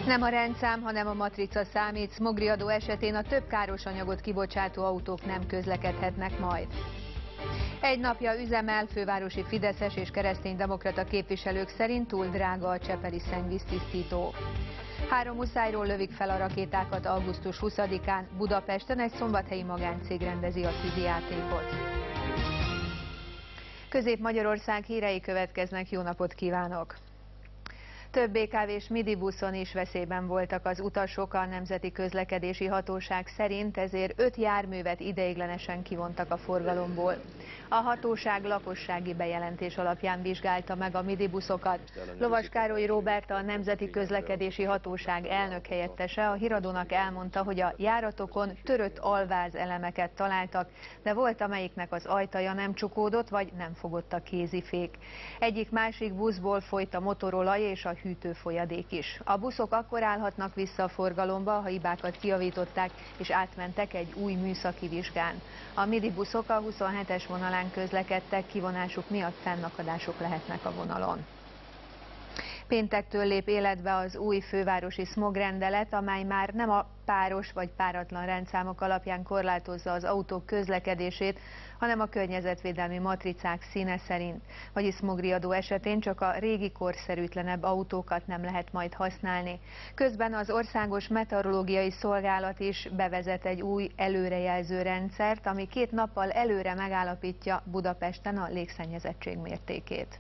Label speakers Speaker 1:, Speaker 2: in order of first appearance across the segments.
Speaker 1: Nem a rendszám, hanem a matrica számít. Smogriadó esetén a több káros anyagot kibocsátó autók nem közlekedhetnek majd. Egy napja üzemel, fővárosi fideszes és kereszténydemokrata képviselők szerint túl drága a csepeli szennyvíztisztító. 3 muszájról lövik fel a rakétákat augusztus 20-án. Budapesten egy szombathelyi magáncég rendezi a tűzijátékot. Közép-Magyarország hírei következnek, jó napot kívánok! Több BKV-s midibuszon is veszélyben voltak az utasok, a Nemzeti Közlekedési Hatóság szerint, ezért 5 járművet ideiglenesen kivontak a forgalomból. A hatóság lakossági bejelentés alapján vizsgálta meg a midibuszokat. Lovas Károly Róbert, a Nemzeti Közlekedési Hatóság elnökhelyettese a Híradónak elmondta, hogy a járatokon törött alváz elemeket találtak, de volt, amelyiknek az ajtaja nem csukódott, vagy nem fogott a kézifék. Egyik-másik buszból folyt a motorolaj és a hűtőfolyadék is. A buszok akkor állhatnak vissza a forgalomba, ha hibákat kijavították és átmentek egy új műszaki vizsgán. A midibuszok a 27-es vonalán közlekedtek, kivonásuk miatt fennakadások lehetnek a vonalon. Péntektől lép életbe az új fővárosi szmogrendelet, amely már nem a páros vagy páratlan rendszámok alapján korlátozza az autók közlekedését, hanem a környezetvédelmi matricák színe szerint. Vagyis szmogriadó esetén csak a régi korszerűtlenebb autókat nem lehet majd használni. Közben az Országos Meteorológiai Szolgálat is bevezet egy új előrejelző rendszert, ami 2 nappal előre megállapítja Budapesten a légszennyezettség mértékét.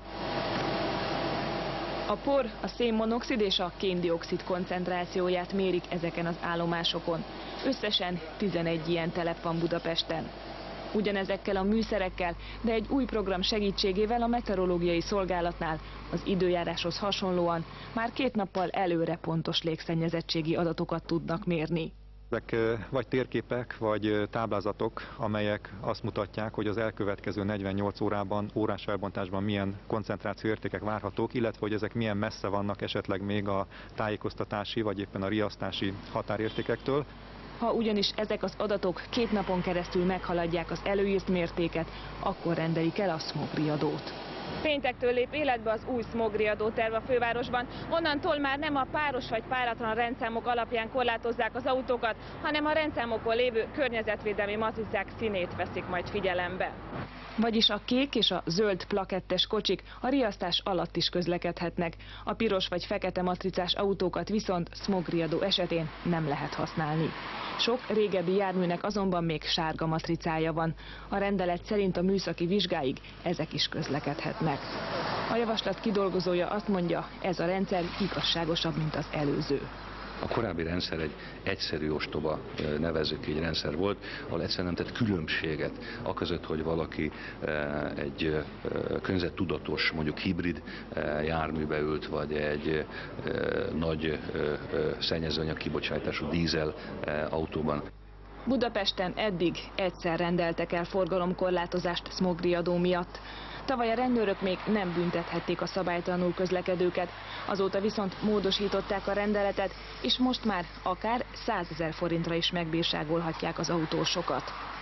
Speaker 2: A por, a szénmonoxid és a kén-dioxid koncentrációját mérik ezeken az állomásokon. Összesen 11 ilyen telep van Budapesten. Ugyanezekkel a műszerekkel, de egy új program segítségével a meteorológiai szolgálatnál az időjáráshoz hasonlóan már 2 nappal előre pontos légszennyezettségi adatokat tudnak mérni.
Speaker 3: Ezek vagy térképek, vagy táblázatok, amelyek azt mutatják, hogy az elkövetkező 48 órában, órás felbontásban milyen koncentrációértékek várhatók, illetve hogy ezek milyen messze vannak esetleg még a tájékoztatási vagy éppen a riasztási határértékektől.
Speaker 2: Ha ugyanis ezek az adatok 2 napon keresztül meghaladják az előírt mértéket, akkor rendelik el a szmogriadót. Péntektől lép életbe az új szmogriadó terv a fővárosban. Onnantól már nem a páros vagy páratlan rendszámok alapján korlátozzák az autókat, hanem a rendszámokon lévő környezetvédelmi matricák színét veszik majd figyelembe. Vagyis a kék és a zöld plakettes kocsik a riasztás alatt is közlekedhetnek. A piros vagy fekete matricás autókat viszont szmogriadó esetén nem lehet használni. Sok régebbi járműnek azonban még sárga matricája van. A rendelet szerint a műszaki vizsgáig ezek is közlekedhetnek. A javaslat kidolgozója azt mondja, ez a rendszer igazságosabb, mint az előző.
Speaker 4: A korábbi rendszer egy egyszerű ostoba, nevezzük így rendszer volt, ahol egyszerűen nem tett különbséget aközött, hogy valaki egy környezettudatos, mondjuk hibrid járműbe ült, vagy egy nagy szennyezőanyag kibocsátású dízel autóban.
Speaker 2: Budapesten eddig egyszer rendeltek el forgalomkorlátozást szmogriadó miatt. Tavaly a rendőrök még nem büntethették a szabálytalanul közlekedőket, azóta viszont módosították a rendeletet, és most már akár 100 000 forintra is megbírságolhatják az autósokat.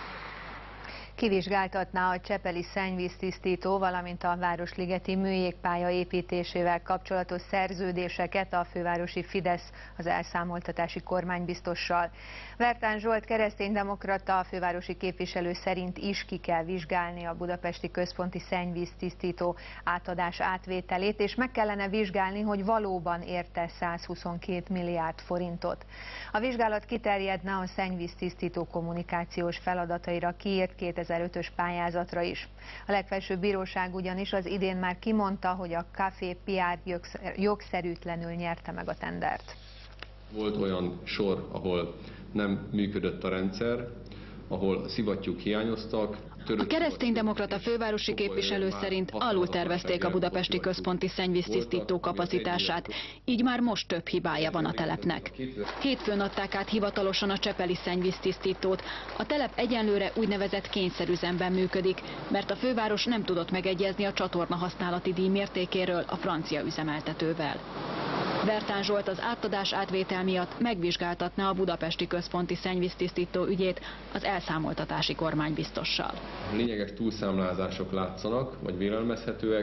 Speaker 1: Kivizsgáltatná a csepeli szennyvíztisztító, valamint a városligeti műjégpálya építésével kapcsolatos szerződéseket a fővárosi Fidesz az elszámoltatási kormánybiztossal. Vertán Zsolt kereszténydemokrata, a fővárosi képviselő szerint is ki kell vizsgálni a budapesti központi szennyvíztisztító átadás átvételét, és meg kellene vizsgálni, hogy valóban érte 122 milliárd forintot. A vizsgálat kiterjedne a szennyvíztisztító kommunikációs feladataira kiírt 2005-ös pályázatra is. A legfelsőbb bíróság ugyanis az idén már kimondta, hogy a Café PR jogszerűtlenül nyerte meg a tendert.
Speaker 5: Volt olyan sor, ahol nem működött a rendszer, ahol szivattyúk hiányoztak.
Speaker 6: A kereszténydemokrata fővárosi képviselő szerint alul tervezték a budapesti központi szennyvíztisztító kapacitását, így már most több hibája van a telepnek. Hétfőn adták át hivatalosan a csepeli szennyvíztisztítót. A telep egyenlőre úgynevezett kényszerüzemben működik, mert a főváros nem tudott megegyezni a csatorna használati díj mértékéről a francia üzemeltetővel. Vertán Zsolt az átadás átvétel miatt megvizsgáltatná a budapesti központi szennyvíztisztító ügyét az elszámoltatási kormánybiztossal.
Speaker 5: Lényeges túlszámlázások látszanak, vagy vélelmezhetőek,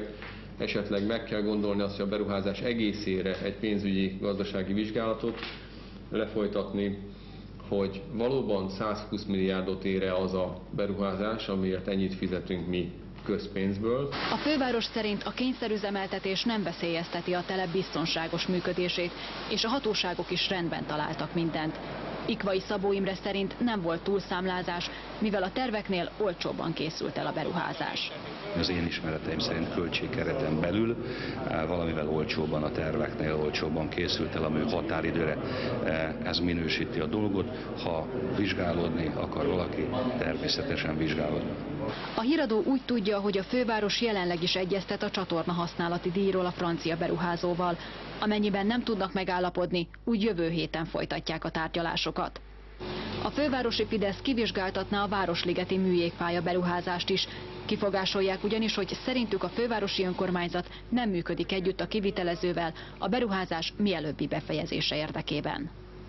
Speaker 5: esetleg meg kell gondolni azt, hogy a beruházás egészére egy pénzügyi gazdasági vizsgálatot lefolytatni, hogy valóban 120 milliárdot ér-e az a beruházás, amiért ennyit fizetünk mi közpénzből.
Speaker 6: A főváros szerint a kényszerüzemeltetés nem veszélyezteti a telep biztonságos működését, és a hatóságok is rendben találtak mindent. Ikvai Szabó Imre szerint nem volt túlszámlázás, mivel a terveknél olcsóbban készült el a beruházás.
Speaker 4: Az én ismereteim szerint költségkereten belül valamivel olcsóbban, a terveknél olcsóbban készült el, ami határidőre. Ez minősíti a dolgot. Ha vizsgálódni akar valaki, természetesen vizsgálódni.
Speaker 6: A híradó úgy tudja, hogy a főváros jelenleg is egyeztet a csatorna használati díjról a francia beruházóval. Amennyiben nem tudnak megállapodni, úgy jövő héten folytatják a tárgyalásokat. A fővárosi Fidesz kivizsgáltatná a Városligeti műjégpálya beruházást is. Kifogásolják ugyanis, hogy szerintük a fővárosi önkormányzat nem működik együtt a kivitelezővel a beruházás mielőbbi befejezése érdekében.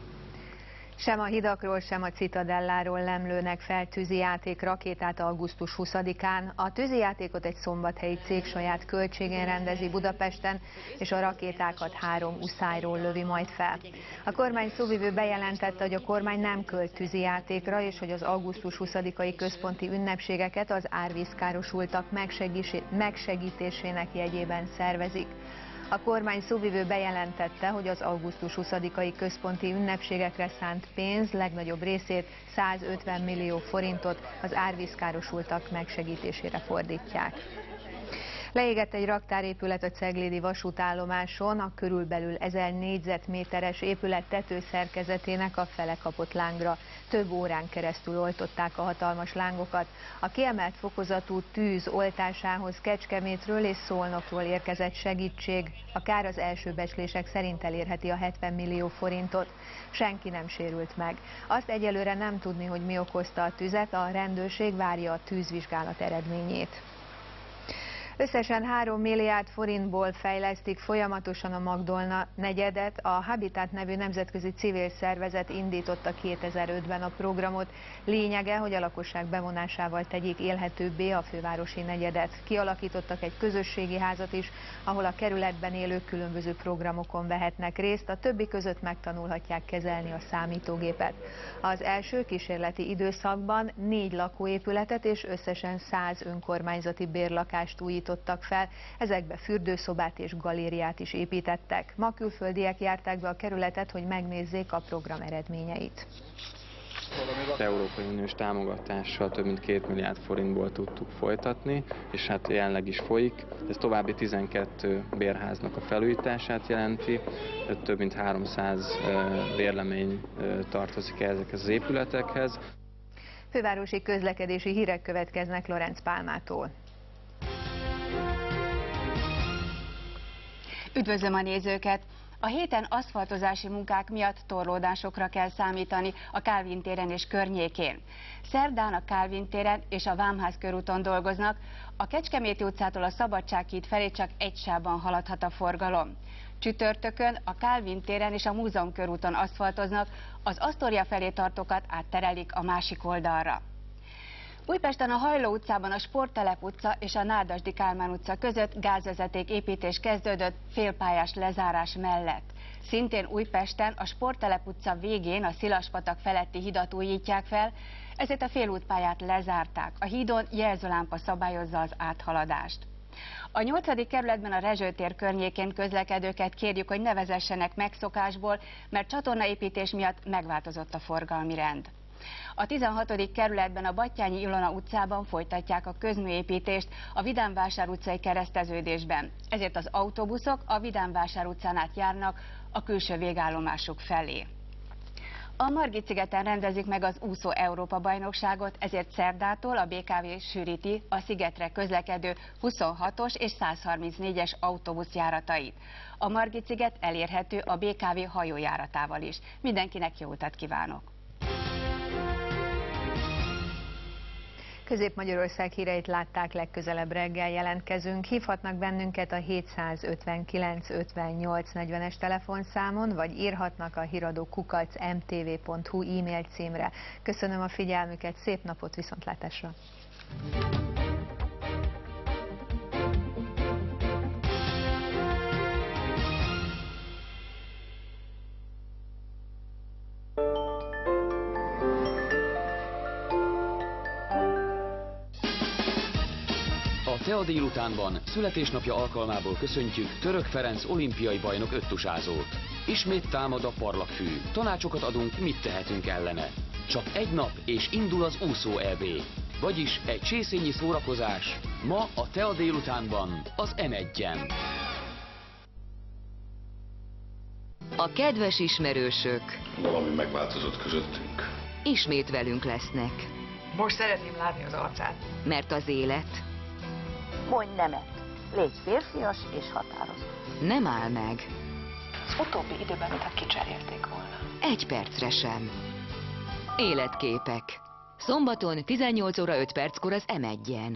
Speaker 1: Sem a hidakról, sem a Citadelláról nem lőnek fel tűzijáték rakétát augusztus 20-án. A tűzijátékot egy szombathelyi cég saját költségén rendezi Budapesten, és a rakétákat 3 uszályról lövi majd fel. A kormány szóvivő bejelentette, hogy a kormány nem költ tűzijátékra, és hogy az augusztus 20-ai központi ünnepségeket az árvízkárosultak megsegítésének jegyében szervezik. A kormány szóvivő bejelentette, hogy az augusztus 20-ai központi ünnepségekre szánt pénz legnagyobb részét, 150 millió forintot az árvízkárosultak megsegítésére fordítják. Leégett egy raktárépület a ceglédi vasútállomáson, a körülbelül 1000 négyzetméteres épület tetőszerkezetének a fele kapott lángra. Több órán keresztül oltották a hatalmas lángokat. A kiemelt fokozatú tűz oltásához Kecskemétről és Szolnokról érkezett segítség. A kár az első becslések szerint elérheti a 70 millió forintot. Senki nem sérült meg. Azt egyelőre nem tudni, hogy mi okozta a tüzet, a rendőrség várja a tűzvizsgálat eredményét. Összesen 3 milliárd forintból fejlesztik folyamatosan a Magdolna negyedet. A Habitat nevű nemzetközi civil szervezet indította 2005-ben a programot. Lényege, hogy a lakosság bevonásával tegyék élhetőbbé a fővárosi negyedet. Kialakítottak egy közösségi házat is, ahol a kerületben élők különböző programokon vehetnek részt. A többi között megtanulhatják kezelni a számítógépet. Az első kísérleti időszakban 4 lakóépületet és összesen 100 önkormányzati bérlakást újítottak fel, ezekbe fürdőszobát és galériát is építettek. Ma külföldiek járták be a kerületet, hogy megnézzék a program eredményeit.
Speaker 7: Az Európai Uniós támogatással több mint 2 milliárd forintból tudtuk folytatni, és hát jelenleg is folyik. Ez további 12 bérháznak a felújítását jelenti, több mint 300 bérlemény tartozik ezekhez az épületekhez.
Speaker 1: Fővárosi közlekedési hírek következnek Lorenz Pálmától.
Speaker 8: Üdvözlöm a nézőket! A héten aszfaltozási munkák miatt torlódásokra kell számítani a Kálvin téren és környékén. Szerdán a Kálvin téren és a Vámház körúton dolgoznak, a Kecskeméti utcától a Szabadsághíd felé csak egy sávban haladhat a forgalom. Csütörtökön a Kálvin téren és a Múzeum körúton aszfaltoznak, az Asztória felé tartókat átterelik a másik oldalra. Újpesten a Hajló utcában a Sporttelep utca és a Nádasdy Kálmán utca között gázvezeték építés kezdődött félpályás lezárás mellett. Szintén Újpesten a Sporttelep utca végén a Szilaspatak feletti hidat újítják fel, ezért a félútpályát lezárták. A hídon jelzőlámpa szabályozza az áthaladást. A 8. kerületben a Rezső tér környékén közlekedőket kérjük, hogy ne vezessenek megszokásból, mert csatornaépítés miatt megváltozott a forgalmi rend. A 16. kerületben a Battyányi Ilona utcában folytatják a közműépítést a Vidánvásár utcai kereszteződésben. Ezért az autóbuszok a Vidánvásár utcán át járnak a külső végállomásuk felé. A Margit-szigeten rendezik meg az úszó Európa-bajnokságot, ezért szerdától a BKV sűríti a szigetre közlekedő 26-os és 134-es autóbuszjáratait. A Margit-sziget elérhető a BKV hajójáratával is. Mindenkinek jó utat kívánok!
Speaker 1: Közép-Magyarország híreit látták, legközelebb reggel jelentkezünk. Hívhatnak bennünket a 759 58 40-es telefonszámon, vagy írhatnak a híradó@mtv.hu e-mail címre. Köszönöm a figyelmüket, szép napot, viszontlátásra!
Speaker 9: A TEA délutánban születésnapja alkalmából köszöntjük Török Ferenc olimpiai bajnok öttusázót. Ismét támad a parlagfű. Tanácsokat adunk, mit tehetünk ellene. Csak egy nap és indul az úszó EB. Vagyis egy csészényi szórakozás ma a TEA délutánban az M1-en.
Speaker 10: A kedves ismerősök
Speaker 4: Valami megváltozott közöttünk.
Speaker 10: ismét velünk lesznek.
Speaker 11: Most szeretném látni az arcát.
Speaker 10: Mert az élet
Speaker 12: Mondj nemet. Légy férfias és határozott.
Speaker 10: nem áll meg.
Speaker 11: Az utóbbi időben, mintha kicserélték volna.
Speaker 10: Egy percre sem. Életképek. Szombaton 18 óra 5 perckor az M1-en.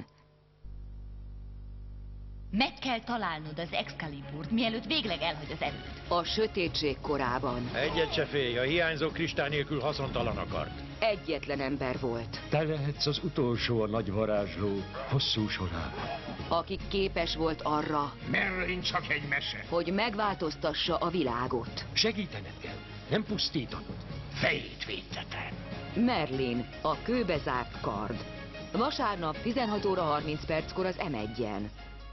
Speaker 13: Meg kell találnod az Excaliburt, mielőtt végleg elhagy az erőd.
Speaker 10: A sötétség korában
Speaker 14: Egyet se félj, a hiányzó kristály nélkül haszontalan akart.
Speaker 10: egyetlen ember volt,
Speaker 14: Te lehetsz az utolsó a nagy varázsló hosszú sorában.
Speaker 10: aki képes volt arra,
Speaker 14: Merlin csak egy mese.
Speaker 10: hogy megváltoztassa a világot.
Speaker 14: Segítened kell, nem pusztítanod. Fejét védteted.
Speaker 10: Merlin, a kőbe zárt kard. Vasárnap 16 óra 30 perckor az M1-en.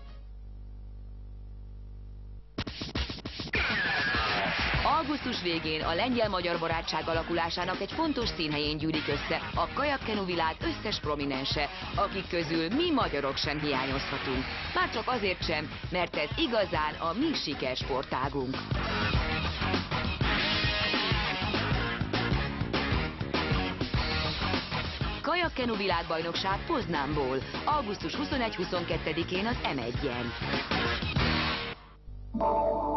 Speaker 10: Augusztus végén a lengyel-magyar barátság alakulásának egy fontos színhelyén gyűlik össze a kajakkenu világ összes prominense, akik közül mi magyarok sem hiányozhatunk. Már csak azért sem, mert ez igazán a mi sikersportágunk. Kajakkenu világbajnokság Poznánból, augusztus 21-22-én az M1-en.